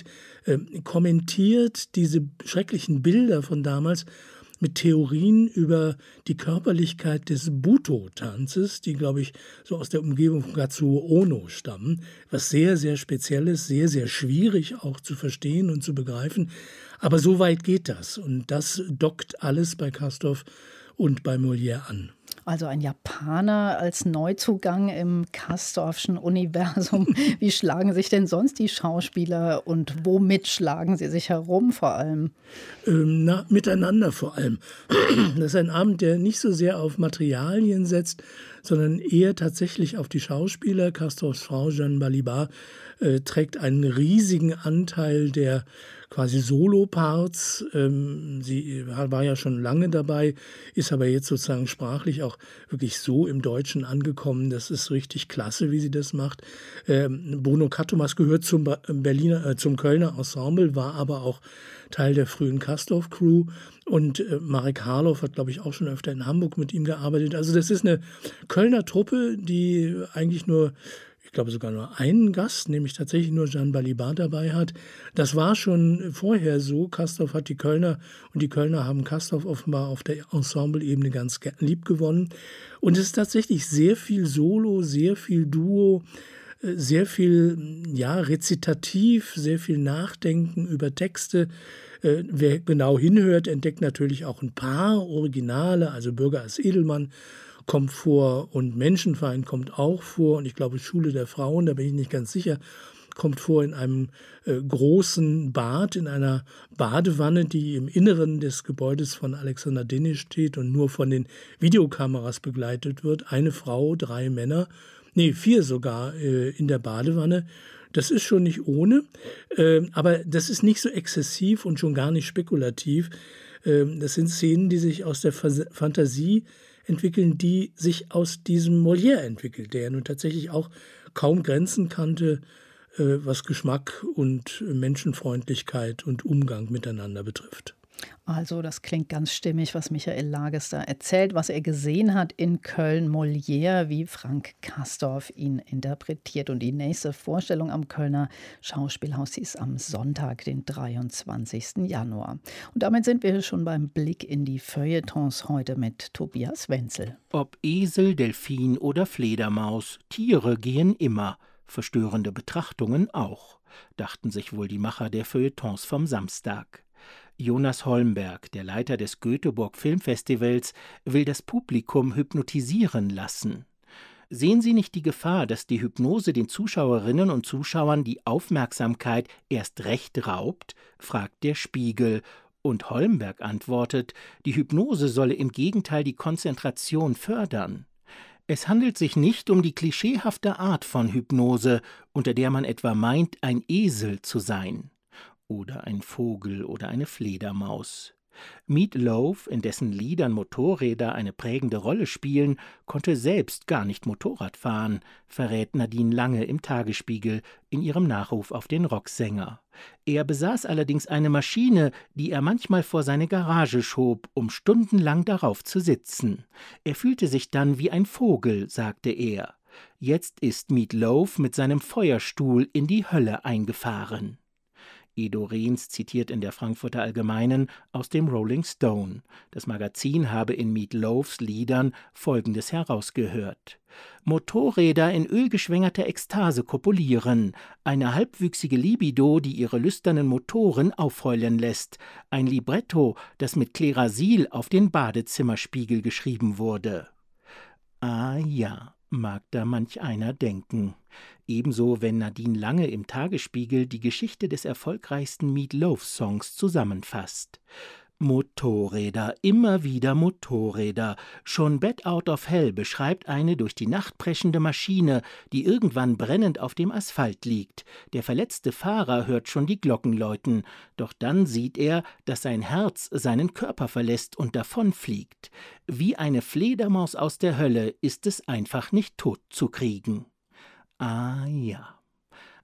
kommentiert diese schrecklichen Bilder von damals mit Theorien über die Körperlichkeit des Buto-Tanzes, die, glaube ich, so aus der Umgebung von Katsuo Ono stammen, was sehr, sehr speziell ist, sehr, sehr schwierig auch zu verstehen und zu begreifen. Aber so weit geht das, und das dockt alles bei Castorf und bei Molière an. Also ein Japaner als Neuzugang im Castorfschen Universum. Wie schlagen sich denn sonst die Schauspieler und womit schlagen sie sich herum vor allem? Miteinander vor allem. Das ist ein Abend, der nicht so sehr auf Materialien setzt, sondern eher tatsächlich auf die Schauspieler. Castorfs Frau Jeanne Balibar trägt einen riesigen Anteil der quasi Solo-Parts. Sie war ja schon lange dabei, ist aber jetzt sozusagen sprachlich auch wirklich so im Deutschen angekommen. Das ist richtig klasse, wie sie das macht. Bruno Katomas gehört zum Kölner Ensemble, war aber auch Teil der frühen Castorf-Crew. Und Marek Harloff hat, glaube ich, auch schon öfter in Hamburg mit ihm gearbeitet. Also das ist eine Kölner Truppe, die eigentlich nur, ich glaube sogar nur einen Gast, nämlich tatsächlich nur Jeanne Balibar dabei hat. Das war schon vorher so. Castorf hat die Kölner, und die Kölner haben Castorf offenbar auf der Ensemble-Ebene ganz lieb gewonnen. Und es ist tatsächlich sehr viel Solo, sehr viel Duo, sehr viel rezitativ, sehr viel Nachdenken über Texte. Wer genau hinhört, entdeckt natürlich auch ein paar Originale, also Bürger als Edelmann kommt vor und Menschenfeind kommt auch vor, und ich glaube Schule der Frauen, da bin ich nicht ganz sicher, kommt vor in einem großen Bad, in einer Badewanne, die im Inneren des Gebäudes von Alexander Denisch steht und nur von den Videokameras begleitet wird. Eine Frau, 3 Männer, 4 sogar in der Badewanne. Das ist schon nicht ohne, aber das ist nicht so exzessiv und schon gar nicht spekulativ. Das sind Szenen, die sich aus der Fantasie entwickeln, die sich aus diesem Molière entwickelt, der ja nun tatsächlich auch kaum Grenzen kannte, was Geschmack und Menschenfreundlichkeit und Umgang miteinander betrifft. Also das klingt ganz stimmig, was Michael Lages da erzählt, was er gesehen hat in Köln, Molière, wie Frank Castorf ihn interpretiert. Und die nächste Vorstellung am Kölner Schauspielhaus, die ist am Sonntag, den 23. Januar. Und damit sind wir schon beim Blick in die Feuilletons heute mit Tobias Wenzel. Ob Esel, Delfin oder Fledermaus, Tiere gehen immer, verstörende Betrachtungen auch, dachten sich wohl die Macher der Feuilletons vom Samstag. Jonas Holmberg, der Leiter des Göteborg Filmfestivals, will das Publikum hypnotisieren lassen. Sehen Sie nicht die Gefahr, dass die Hypnose den Zuschauerinnen und Zuschauern die Aufmerksamkeit erst recht raubt? Fragt der Spiegel. Und Holmberg antwortet, die Hypnose solle im Gegenteil die Konzentration fördern. Es handelt sich nicht um die klischeehafte Art von Hypnose, unter der man etwa meint, ein Esel zu sein. Oder ein Vogel oder eine Fledermaus. Meat Loaf, in dessen Liedern Motorräder eine prägende Rolle spielen, konnte selbst gar nicht Motorrad fahren, verrät Nadine Lange im Tagesspiegel in ihrem Nachruf auf den Rocksänger. Er besaß allerdings eine Maschine, die er manchmal vor seine Garage schob, um stundenlang darauf zu sitzen. Er fühlte sich dann wie ein Vogel, sagte er. Jetzt ist Meat Loaf mit seinem Feuerstuhl in die Hölle eingefahren. Edo Rehns zitiert in der Frankfurter Allgemeinen aus dem Rolling Stone. Das Magazin habe in Meat Loafs Liedern Folgendes herausgehört: Motorräder in ölgeschwängerter Ekstase kopulieren, eine halbwüchsige Libido, die ihre lüsternen Motoren aufheulen lässt, ein Libretto, das mit Klerasil auf den Badezimmerspiegel geschrieben wurde. Ah ja, mag da manch einer denken. Ebenso, wenn Nadine Lange im Tagesspiegel die Geschichte des erfolgreichsten Meat Loaf-Songs zusammenfasst. Motorräder, immer wieder Motorräder. Schon Bat Out of Hell beschreibt eine durch die Nacht preschende Maschine, die irgendwann brennend auf dem Asphalt liegt. Der verletzte Fahrer hört schon die Glocken läuten, doch dann sieht er, dass sein Herz seinen Körper verlässt und davonfliegt. Wie eine Fledermaus aus der Hölle ist es einfach nicht tot zu kriegen. Ah ja.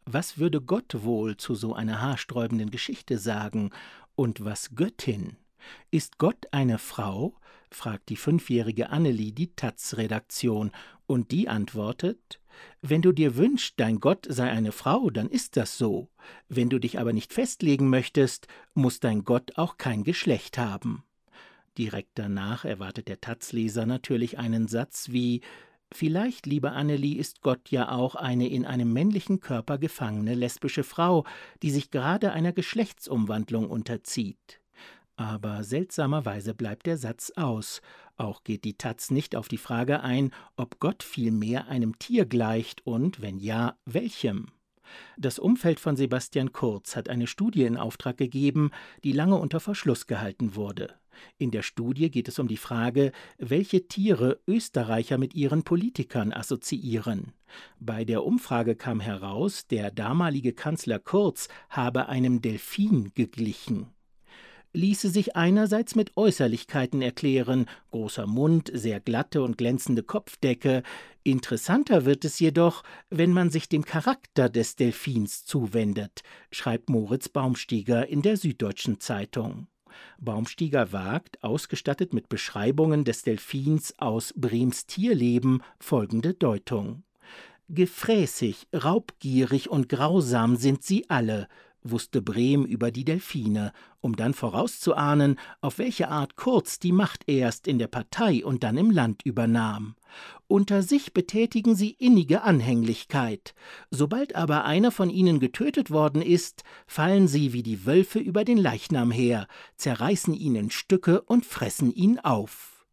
Was würde Gott wohl zu so einer haarsträubenden Geschichte sagen? Und was Göttin? Ist Gott eine Frau? Fragt die 5-jährige Annelie die taz-Redaktion. Und die antwortet: Wenn du dir wünschst, dein Gott sei eine Frau, dann ist das so. Wenn du dich aber nicht festlegen möchtest, muss dein Gott auch kein Geschlecht haben. Direkt danach erwartet der taz-Leser natürlich einen Satz wie: Vielleicht, liebe Annelie, ist Gott ja auch eine in einem männlichen Körper gefangene lesbische Frau, die sich gerade einer Geschlechtsumwandlung unterzieht. Aber seltsamerweise bleibt der Satz aus. Auch geht die taz nicht auf die Frage ein, ob Gott vielmehr einem Tier gleicht und, wenn ja, welchem. Das Umfeld von Sebastian Kurz hat eine Studie in Auftrag gegeben, die lange unter Verschluss gehalten wurde. In der Studie geht es um die Frage, welche Tiere Österreicher mit ihren Politikern assoziieren. Bei der Umfrage kam heraus, der damalige Kanzler Kurz habe einem Delfin geglichen. Ließe sich einerseits mit Äußerlichkeiten erklären, großer Mund, sehr glatte und glänzende Kopfdecke. Interessanter wird es jedoch, wenn man sich dem Charakter des Delfins zuwendet, schreibt Moritz Baumstieger in der Süddeutschen Zeitung. Baumstieger wagt, ausgestattet mit Beschreibungen des Delfins aus Brems Tierleben, folgende Deutung: Gefräßig, raubgierig und grausam sind sie alle, wusste Brem über die Delfine, um dann vorauszuahnen, auf welche Art Kurz die Macht erst in der Partei und dann im Land übernahm. Unter sich betätigen sie innige Anhänglichkeit. Sobald aber einer von ihnen getötet worden ist, fallen sie wie die Wölfe über den Leichnam her, zerreißen ihn in Stücke und fressen ihn auf.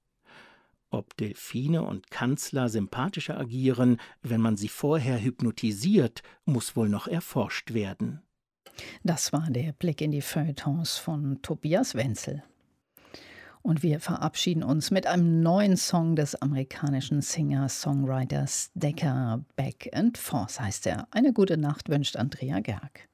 Ob Delfine und Kanzler sympathischer agieren, wenn man sie vorher hypnotisiert, muss wohl noch erforscht werden. Das war der Blick in die Feuilletons von Tobias Wenzel. Und wir verabschieden uns mit einem neuen Song des amerikanischen Singer-Songwriters Decker. Back and Forth heißt er. Eine gute Nacht wünscht Andrea Gerg.